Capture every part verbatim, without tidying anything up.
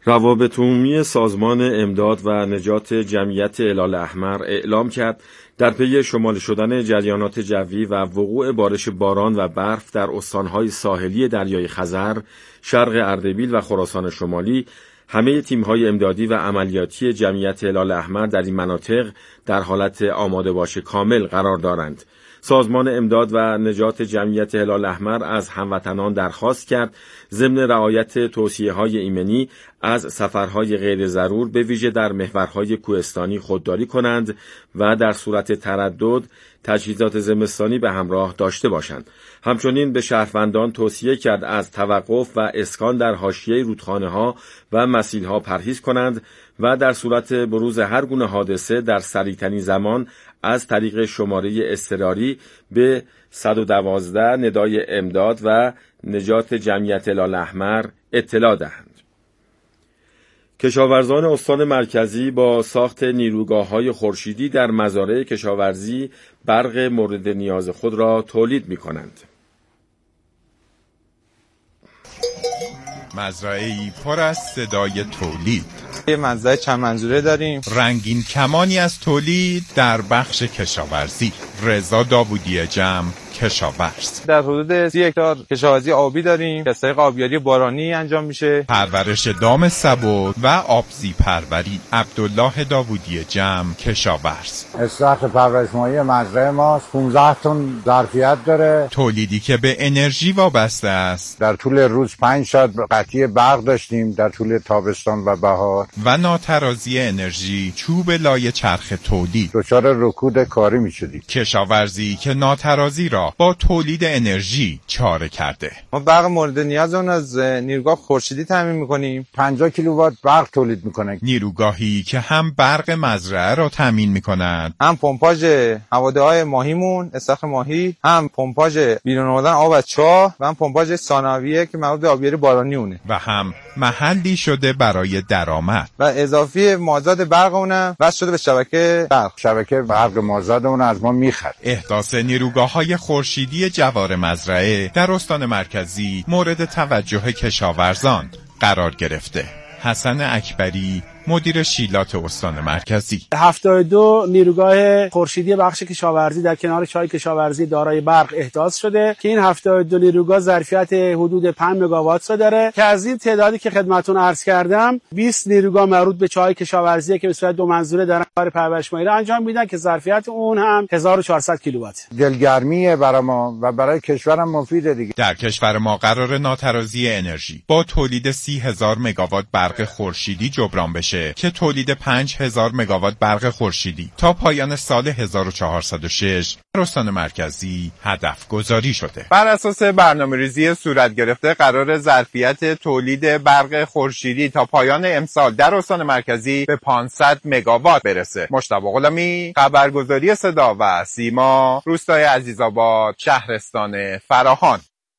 روابط عمومی سازمان امداد و نجات جمعیت هلال‌احمر اعلام کرد در پی شمال شدن جریانات جوی و وقوع بارش باران و برف در استانهای ساحلی دریای خزر، شرق اردبیل و خراسان شمالی، همه تیم‌های امدادی و عملیاتی جمعیت هلال‌احمر در این مناطق در حالت آماده باش کامل قرار دارند. سازمان امداد و نجات جمعیت هلال‌احمر از هموطنان درخواست کرد ضمن رعایت توصیه‌های ایمنی از سفرهای غیر ضرور به ویژه در محورهای کوهستانی خودداری کنند و در صورت تردد تجهیزات زمستانی به همراه داشته باشند. همچنین به شهروندان توصیه کرد از توقف و اسکان در حاشیه رودخانه‌ها و مسیل‌ها پرهیز کنند و در صورت بروز هر گونه حادثه در سریع‌ترین زمان از طریق شماره اضطراری به صد و دوازده ندای امداد و نجات جمعیت هلال‌احمر اطلاع دهند. کشاورزان استان مرکزی با ساخت نیروگاه‌های خورشیدی در مزارع کشاورزی برق مورد نیاز خود را تولید می‌کنند. مزرعه‌ای پر از صدای تولید. یه مزرعه چند منظوره داریم. رنگین کمانی از تولید در بخش کشاورزی. رضا داوودی جمع، کشاورز. در حدود سی هکتار کشاورزی آبی داریم که از طریق آبیاری بارانی انجام میشه. پرورش دام سبد و آبزی پروری. عبدالله داوودی جمع، کشاورز. استخر پرورش ماهی مزرعه ماست. پانزده تن ظرفیت داره. تولیدی که به انرژی وابسته است. در طول روز پنج ساعت قطعی برق داشتیم در طول تابستان و بهار. و ناترازی انرژی چوب لای چرخ تولید. دچار رکود کاری میشدیم. کشاورزی که ناترازی را با تولید انرژی چاره کرده. ما برق مورد نیاز اون از نیروگاه خورشیدی تامین میکنیم. پنجاه کیلووات برق تولید میکنه. نیروگاهی که هم برق مزرعه را تامین میکند، هم پمپاژ هواده‌های ماهیمون، استخر ماهی، هم پمپاژ بیرون آوردن آب از چاه و هم پمپاژ ثانویه که مربوط به آبیاری بارانی اونه. و هم محلی شده برای درآمد. و اضافی مازاد برق اونم وصل شده به شبکه برق. شبکه برق مازاد اون از ما میخره. احداث نیروگاه‌های خورشیدی جوار مزرعه در استان مرکزی مورد توجه کشاورزان قرار گرفته. حسن اکبری، مدیر شیلات استان مرکزی. هفتاد و دو نیروگاه خورشیدی بخش کشاورزی در کنار چای کشاورزی دارای برق احداث شده که این هفتاد و دو نیروگاه ظرفیت حدود پنج مگاوات را داره که از این تعدادی که خدمتتون عرض کردم بیست نیروگاه مربوط به چای کشاورزی که به صورت دو منظوره دارن کار پرورش ماهی را انجام میدن که ظرفیت اون هم هزار و چهارصد کیلووات. دلگرمیه برای ما و برای کشورم مفیده دیگه. در کشور ما قرار ناترازی انرژی با تولید سی هزار مگاوات برق خورشیدی جبران بشه که تولید پنج هزار مگاوات برق خورشیدی تا پایان سال هزار و چهارصد و شش در استان مرکزی هدف گذاری شده. بر اساس برنامه‌ریزی صورت گرفته قرار ظرفیت تولید برق خورشیدی تا پایان امسال در استان مرکزی به پانصد مگاوات برسه. مجتبی غلامی، خبرگزاری صدا و سیما، روستای عزیزآباد، شهرستان فراهان.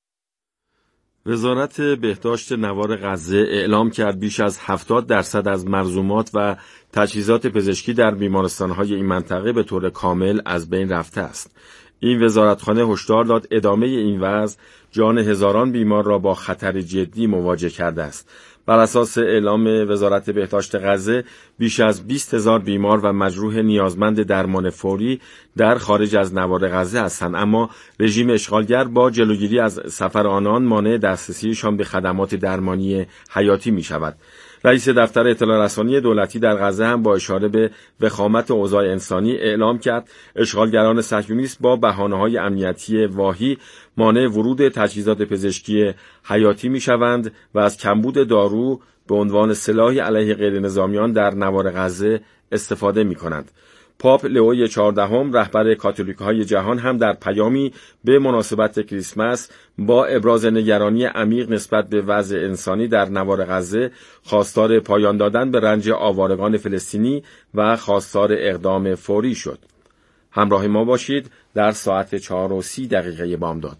وزارت بهداشت نوار غزه اعلام کرد بیش از هفتاد درصد از مرزومات و تجهیزات پزشکی در بیمارستان‌های این منطقه به طور کامل از بین رفته است. این وزارتخانه هشدار داد ادامه این وضع جان هزاران بیمار را با خطر جدی مواجه کرده است. بر اساس اعلام وزارت بهداشت غزه بیش از بیست هزار بیمار و مجروح نیازمند درمان فوری در خارج از نوار غزه هستند، اما رژیم اشغالگر با جلوگیری از سفر آنان مانع دسترسیشان به خدمات درمانی حیاتی می شود. رئیس دفتر اطلاع رسانی دولتی در غزه هم با اشاره به وخامت اوضاع انسانی اعلام کرد اشغالگران صهیونیست با بهانه‌های امنیتی واهی مانع ورود تجهیزات پزشکی حیاتی می‌شوند و از کمبود دارو به عنوان سلاحی علیه غیرنظامیان در نوار غزه استفاده می‌کنند. پاپ لئوی چهاردهم رهبر کاتولیک‌های جهان هم در پیامی به مناسبت کریسمس با ابراز نگرانی عمیق نسبت به وضع انسانی در نوار غزه خواستار پایان دادن به رنج آوارگان فلسطینی و خواستار اقدام فوری شد. همراه ما باشید در ساعت چهار و سی دقیقه بامداد.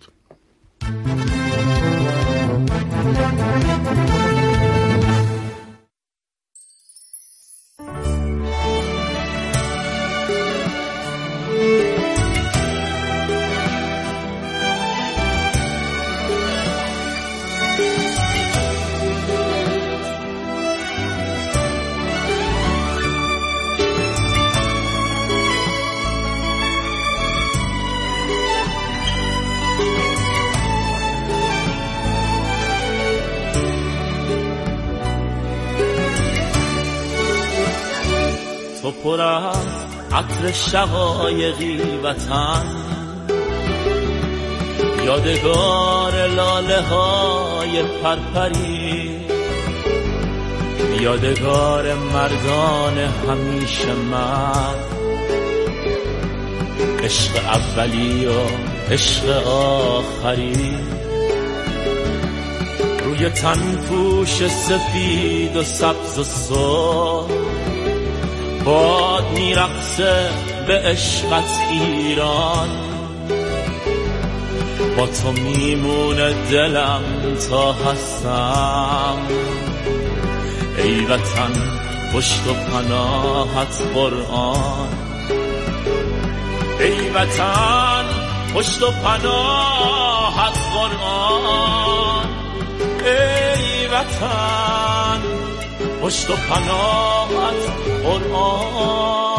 پر از عطر شقایقی وطن، یادگار لاله های پرپری، یادگار مردان همیشه مرد، عشق اولی و عشق آخری، روی تن پوش سفید و سبز و سرخ، باد میرقصه به عشقت ایران، با تو میمونه دلم تا هستم، ای وطن پشت و پناهت قرآن، ای وطن پشت و پناهت قرآن، ای وطن پشت و پناهت قرآن.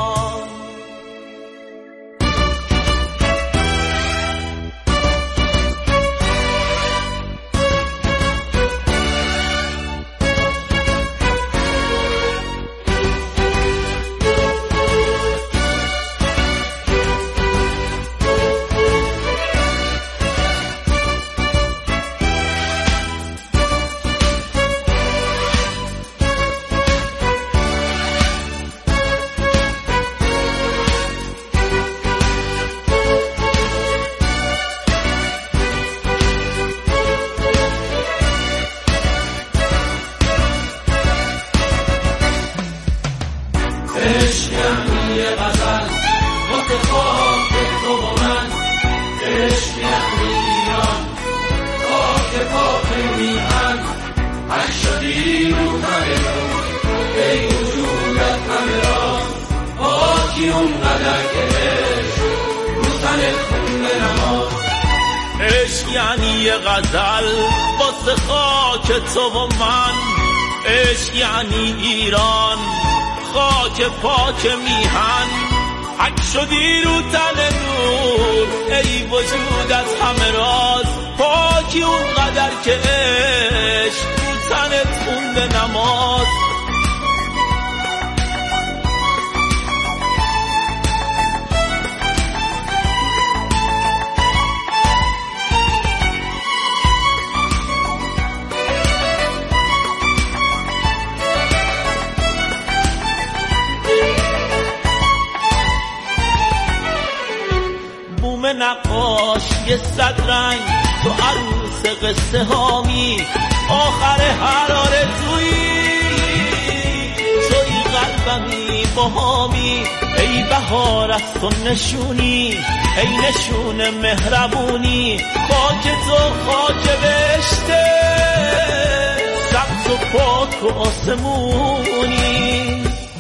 عشق یعنی یه غزل واسه خاک تو و من، عشق یعنی ایران خاک پاک میهن، حک شدی رو تن نور ای وجودت همه راز، پاکی اونقدر که عشق رو تنت خونده نماز. نقاش یه صد رنگ تو عروس قصه هامی، آخر هر آرزویی توی قلبمی باهامی، ای بهار از تو نشونی ای نشون مهربونی، خاک تو خاک بهشته سبز و پاک و آسمونی.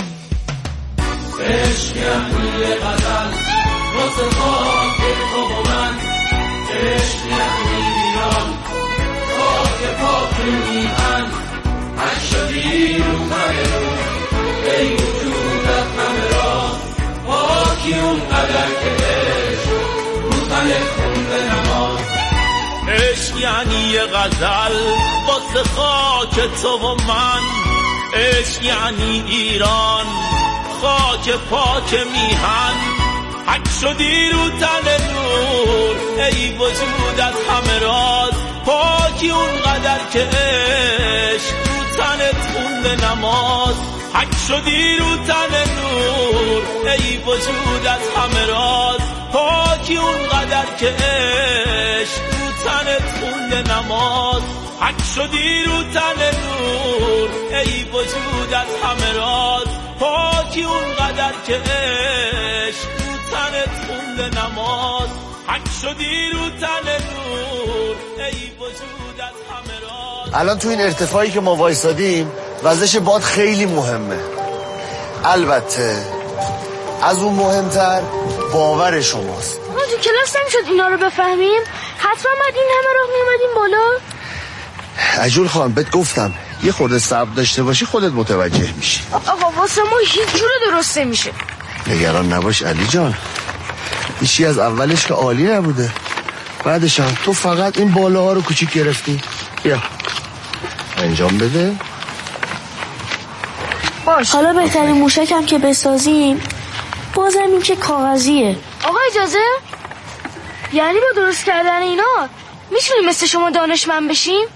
عشق یعنی یه غزل واسه خاک تو و من، عشق یعنی ایران خاک پاک میهن، حک شدی رو من رو ای وجودت همه راز، پاکی اونقدر که عشق رو تنت خونده نماز. عشق یعنی یه غزل واسه خاک تو و من، عشق یعنی ایران خاک پاک میهن، حک شدی رو تن نور ای وجودت همه راز، پاکی اونقدر که عشق رو تنت خونده نماز، حک شدی رو تن نور ای وجودت همه راز، پاکی اونقدر که عشق رو تنت خونده نماز، حک شدی رو تن نور ای وجودت همه راز، پاکی اونقدر که عشق تنت خونده نماز، حک شدی رو تن نور ای وجودت همه راز. الان تو این ارتفاعی که ما وایسادیم وزش باد خیلی مهمه، البته از اون مهمتر باور شماست. ما تو کلاس نمیشد اینا رو بفهمیم؟ حتما باید این همه راه میومدیم بالا. عجول خان بهت گفتم یه خورده صبر داشته باشی خودت متوجه میشی. آقا واسه ما هیچ جوره درست نمیشه. نگران نباش علی جان، ایشی از اولش که عالی نبوده، بعدش هم تو فقط این بالاها رو کوچیک گرفتی. بیا انجام بده. باش. حالا بهترین موشکم که بسازیم بازم این که کاغذیه. آقا اجازه؟ یعنی با درست کردن اینا میتونیم مثل شما دانشمند بشیم؟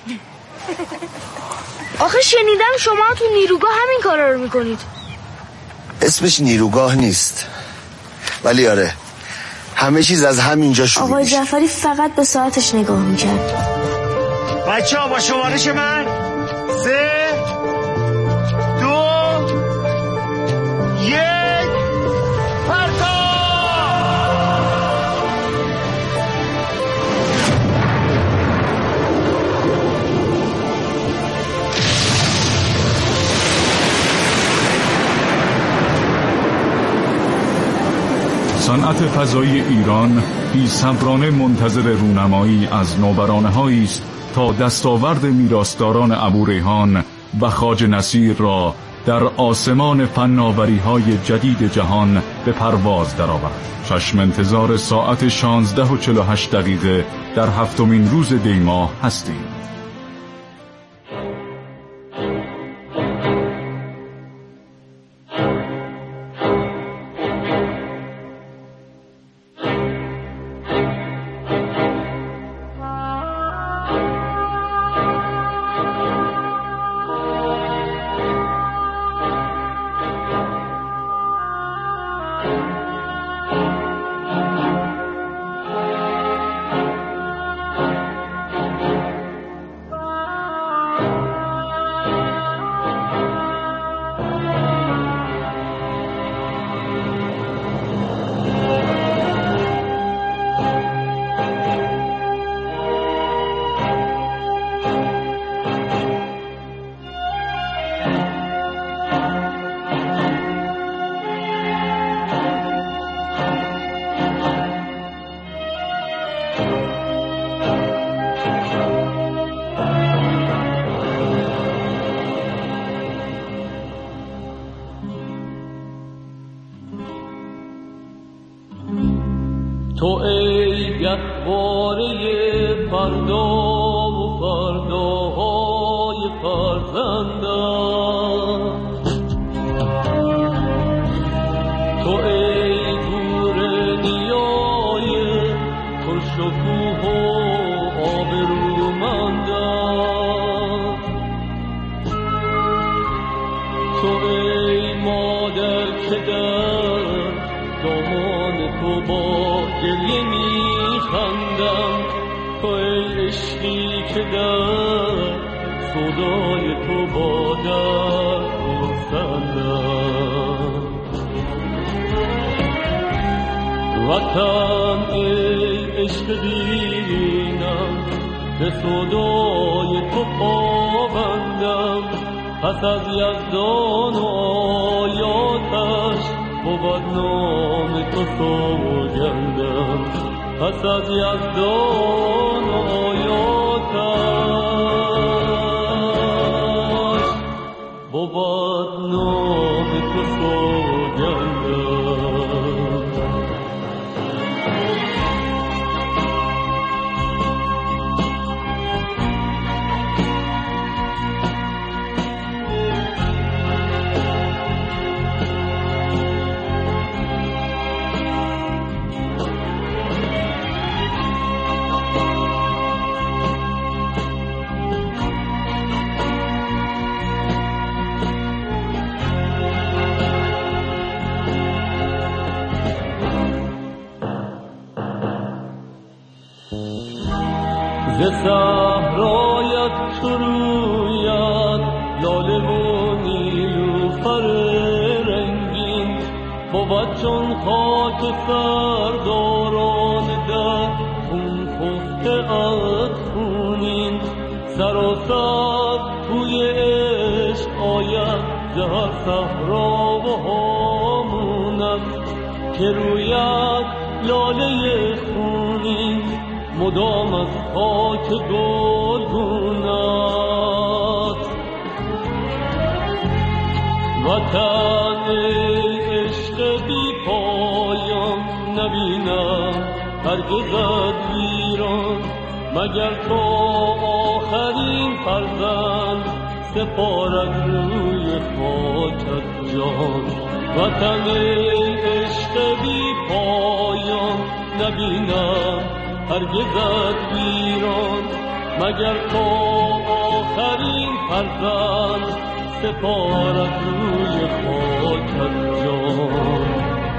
آخه شنیدم شما تو نیروگاه همین کارا رو میکنید. اسمش نیروگاه نیست، ولی آره همه چیز از همینجا شروع میشه. آقای جعفری فقط به ساعتش نگاه میکرد. بچه ها با شمارش من سه دو یک پرتاب. صنعت فضایی ایران بی‌صبرانه منتظر رونمایی از نوبرانه‌هایی است تا دستاورد میراثداران ابوریحان و خواجه نصیر را در آسمان فناوری‌های جدید جهان به پرواز درآورد. چشم انتظار ساعت شانزده و چهل و هشت دقیقه در هفتمین روز دی ماه هستیم. تو ای گهواره فردا و فرداهای فرزندم، تو ای دور نیای خوش‌وخوه و آبرومندم، تو ای مادر که در دامان تو با گریه میخندم، تو ای عشقی که در صدای تو با درد میخندم. وطن ای عشق دیرینم، به صدای تو پابندم، پس از یزدان و آیاتش بود نام تو سوگندم، پس از یزدان و آیاتش بود نام تو سوگندم. ز صحرایت شروید لاله و نیلوفر رنگین، بود چون خاک سرداران در خون خفته از خونین، سراسر توی عشق آید در صحرا و هامونت که روید لاله خونین، مدام از خاک گلگونت. وطن عشق بی پایان نبینم هرگز از ویران، مگر تو آخرین فرزند سپارد روی خاکت جان. وطن عشق بی پایان نبینم هرگزت ویران، مگر تا آخرین فرزند سپارد روی خاکت جان.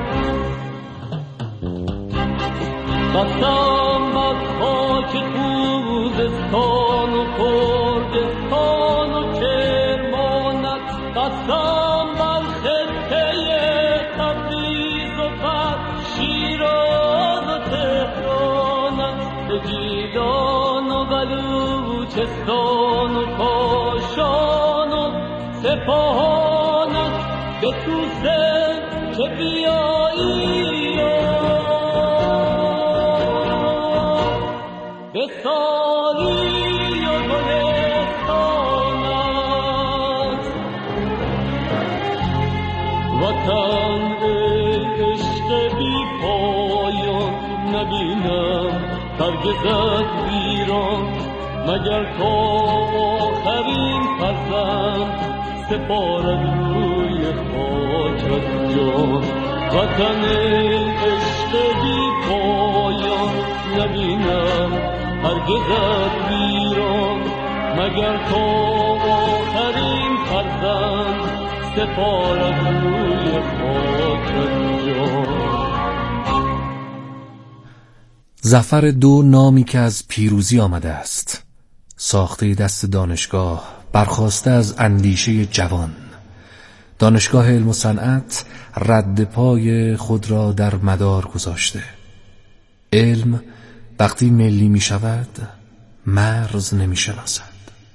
قسم بر خاک خوزستان و کردستان و کرمانت، قسم بر خطه تبریز و بر شیراز و تهرانت، به گیلان و بلوچستان و کاشان و سپاهانت، به توسه که بیایی به سالی و گلستانت. وطن عشق بی پایان نبینم هرگزت ویران، مگر تا آخرین فرزند سپارد روی خاکت جان. وطن عشق بی پایان نبینم هرگزت ویران، مگر تا آخرین فرزند سپارد روی خاکت جان. ظفر دو نامی که از پیروزی آمده است، ساخته دست دانشگاه، برخاسته از اندیشه جوان. دانشگاه علم و صنعت رد پای خود را در مدار گذاشته. علم وقتی ملی می شود مرز نمی شناسد.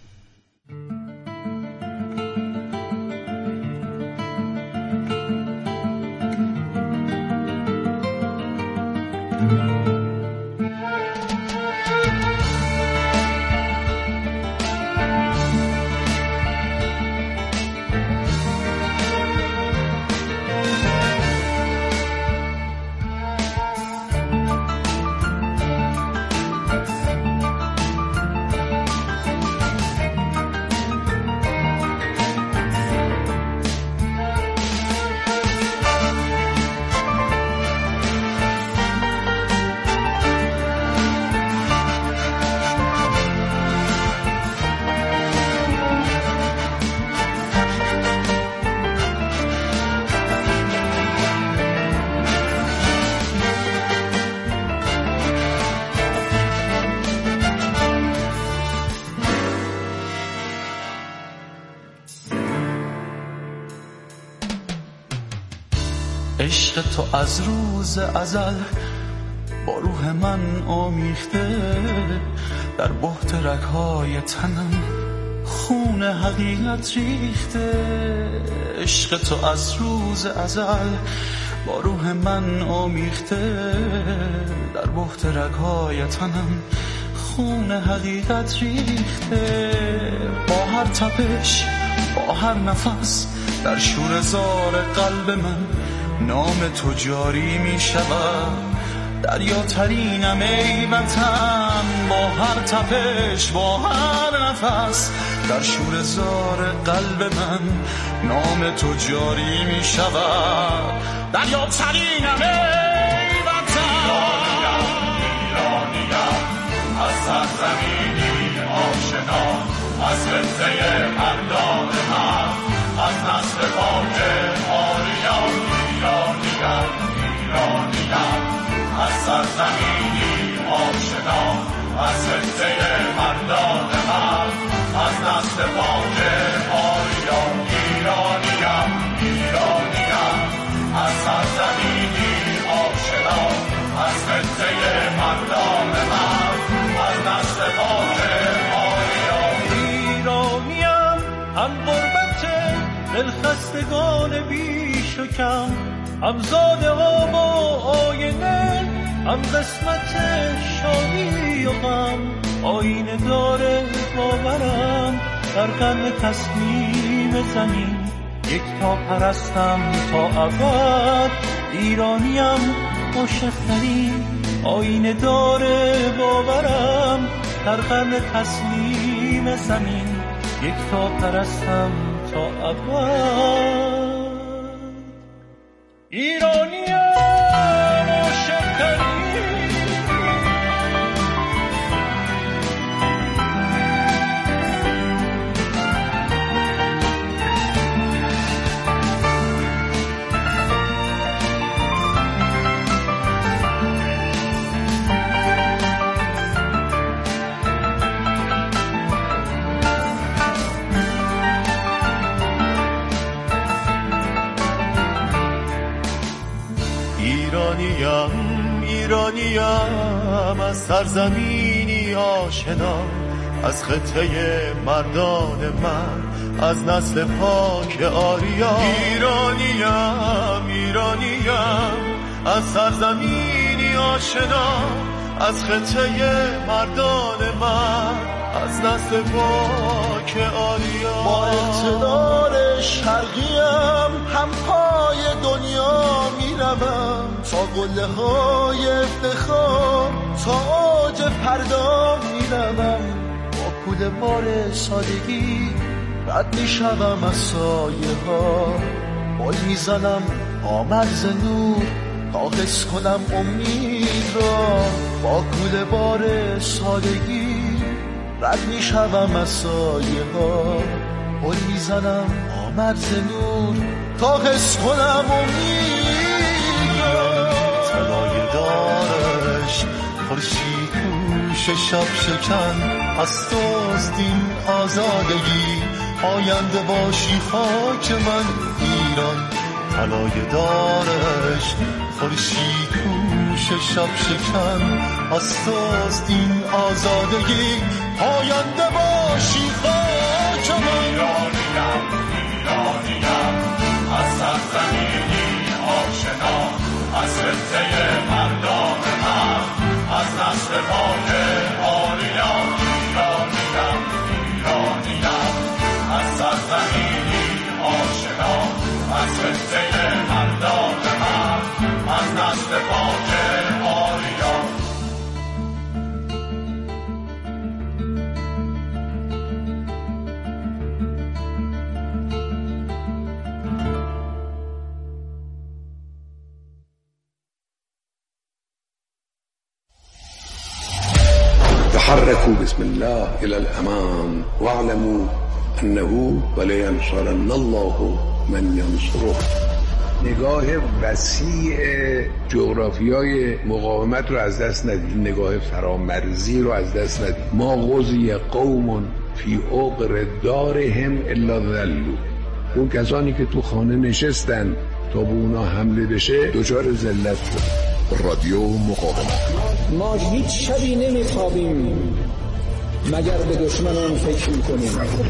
عشق تو از روز ازل با روح من آمیخته، در بحت رگ‌های تنم خون حقیقت ریخته. عشق تو از روز ازل با روح من آمیخته، در بحت رگ‌های تنم خون حقیقت ریخته. با هر تپش با هر نفس در شور زار قلب من نام تو جاری می شود. دریا ترینم ای وطن، با هر تپش با هر نفس در شور زار قلب من نام تو جاری می شود. دریا ترینم ای وطن، ایرانیم از سرزمینی آشنا، از خطه مردان من، از نسل پاک آریان. ایرانیم ایرانیم از سرزمینی آشنا، از خطه مردان من، از نسل پاک آریان. ایرانیم ایرانیم از سرزمینی آشنا، از خطه مردان من، از نسل پاک آریان. ایرانیم هم غربت دلخستگان بیش و کم، هم زاده ها با آینه، هم قسمت شادی و غم. آینه داره باورم در قرن تسلیم زمین، یک تا پرستم تا ابد. ایرانیم عاشق‌ترین، آینه داره باورم در قرن تسلیم زمین، یک تا پرستم تا ابد. ایرانیم عاشق‌ترین ایرانیم ایرانیم از سرزمینی آشنا، از خطه مردان من، از نسل پاک آریا. ایرانیم ایرانیم از سرزمینی آشنا، از خطه مردان من، از نسل پاک آریا. با اقتدار شرقیم هم پای دنیا میروم، تا قله های افتخار تا آج پردا میروم. با کول بار سادگی رد میشوم از سایه ها، بال میزنم آمد ز نور تا حس کنم امید را. با کول بار سادگی رد میشوم از سایه ها، بال میزنم آمد ز نور تا حس کنم امید را. طلای دارش خورشید پوش شب شکن، از توست این آزادگی، آینده باشی خاک من ایران. طلای دارش خورشید پوش شب شکن، از توست این آزادگی، آینده باشی خاک من. ایرانیم ایرانیم از سرزمینی آشنا، از خطه مردان من، از نسل پاک آریا. ایرانیم ایرانیم از سرزمینی آشنا، از خطه مردان من، از نسل پاک آریا. تحركوا بسم الله إلى الأمام واعلموا أنه ولينصرن الله من ينصره. نگاه وسیع جغرافیای مقاومت رو از دست ندید، نگاه فرامرزی رو از دست ندید. ما غزی قوم فی عقر دارهم الا ذلوا. اون کسانی که تو خانه نشستن تا به اونا حمله بشه دچار ذلت شد. رادیو مقاومت. ما هیچ شبی نمیخوابیم مگر به دشمنان فکر میکنیم.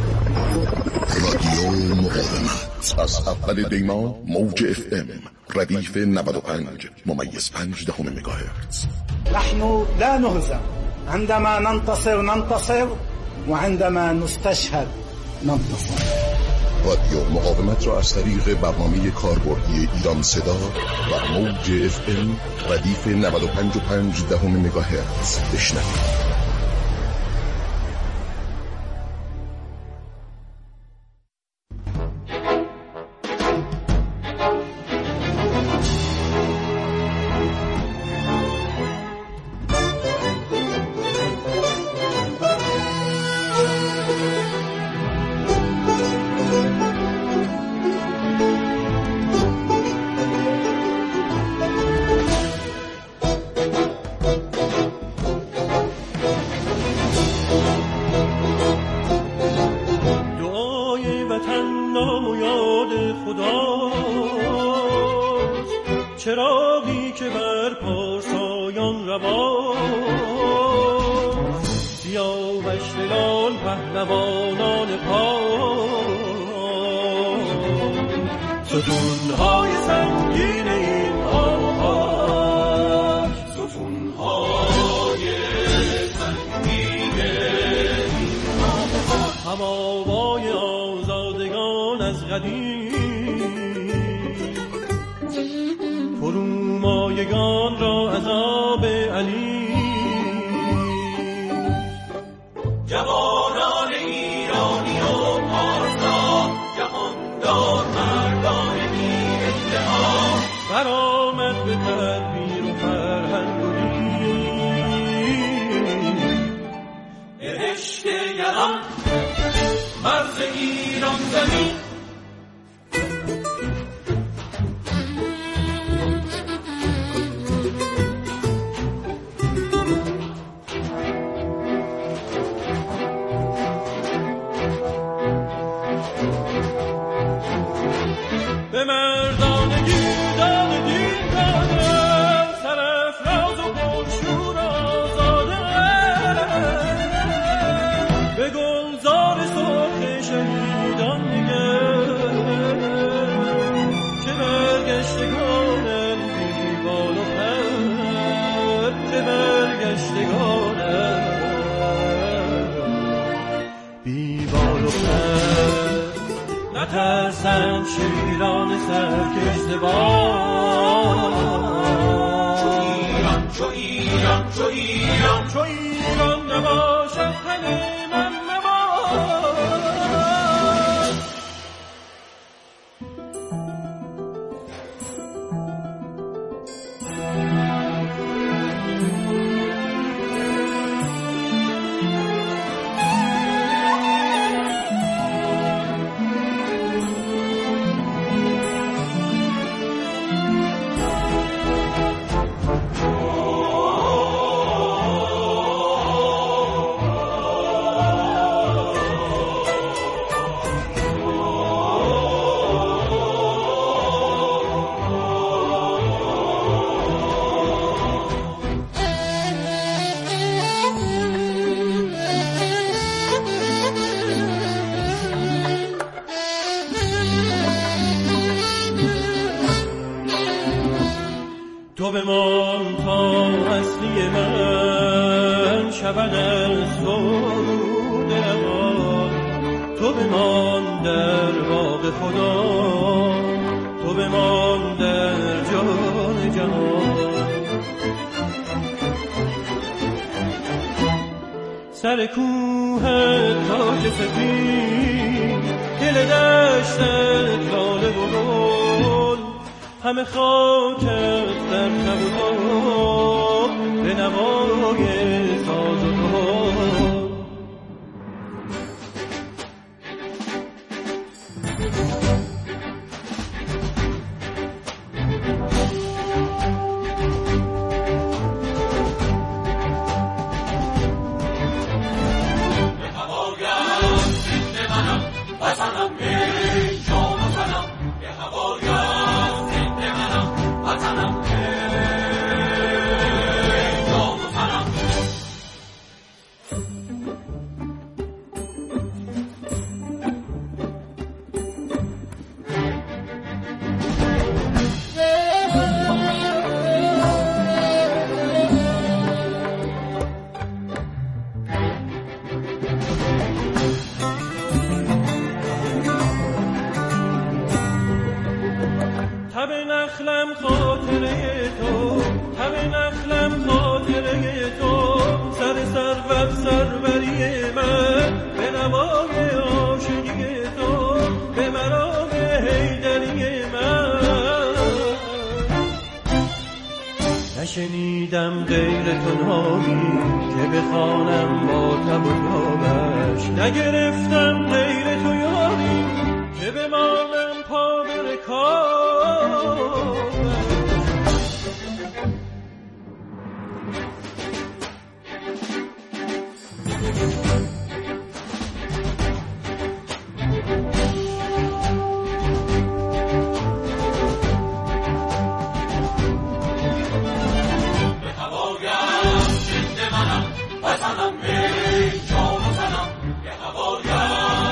رادیو مقاومت از اول دیما موج اف ام ردیف نود و پنج ممیز پنج دهم مگاهرتز. نحن لا نهزم عندما ننتصر ننتصر وعندما نستشهد ننتصر. رادیو مقاومت را از طریق برنامه کاربردی ایران صدا و موج اف ام ردیف نود و پنج و پنج دهم مگاهرتز بشنوید. چراغی که بر پارسایان رواست، سیاوش دلان پهلوانان پاک، ستونهای سنگین این آهنگ، ستونهای سنگین این آهنگ، هم آوای آزادگان از قدیم، فرومایگان را عذاب علی، جوانان ایرانی و ایران زمین. به مردانگی داد دین دادم، سرافراز و پرشور آزاده، به گلزار سرخ شهیدان نگر که برگشتگانم بی بال و پر، که برگشتگانم بی بال و پر. نترسم شیران سرکشته باد، چو ایران چو ایران چو ایران چو ایران نباشد تن من مباد. تو بمان تا اصلی من شود از سرود روان، تو بمان در باغ خدا، تو بمان در جان جهان. سر کوه تاج سفید، دل دشتت لاله و گل، همه خاکت در تبوتا به نوای ساز و دهل. به هوایم زنده منم وطنم ای جان و تنم، به هوایم زنده منم وطنم ای جان و تنم. تب نخلم خاطره تو، تب نخلم خاطره تو، سر سرور سروری من به نوای عاشقی تو، به مرام حیدری من. نشنیدم غیر تو نامی که بخوانم با تب و تابش، نگرفتم غیر تو